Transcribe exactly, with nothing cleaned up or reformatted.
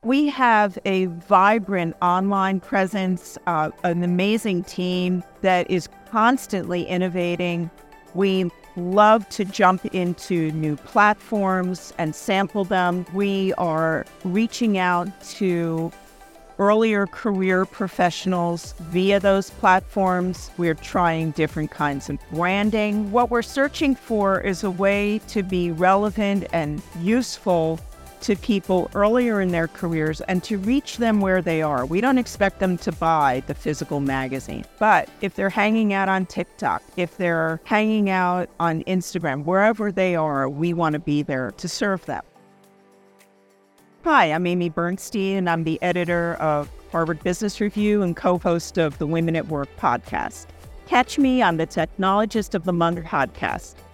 We have a vibrant online presence, uh, an amazing team that is constantly innovating. We love to jump into new platforms and sample them. We are reaching out to earlier career professionals via those platforms. We're trying different kinds of branding. What we're searching for is a way to be relevant and useful to people earlier in their careers and to reach them where they are. We don't expect them to buy the physical magazine, but if they're hanging out on TikTok, if they're hanging out on Instagram, wherever they are, we want to be there to serve them. Hi, I'm Amy Bernstein, and I'm the editor of Harvard Business Review and co-host of the Women at Work podcast. Catch me on the Technologist of the Month podcast.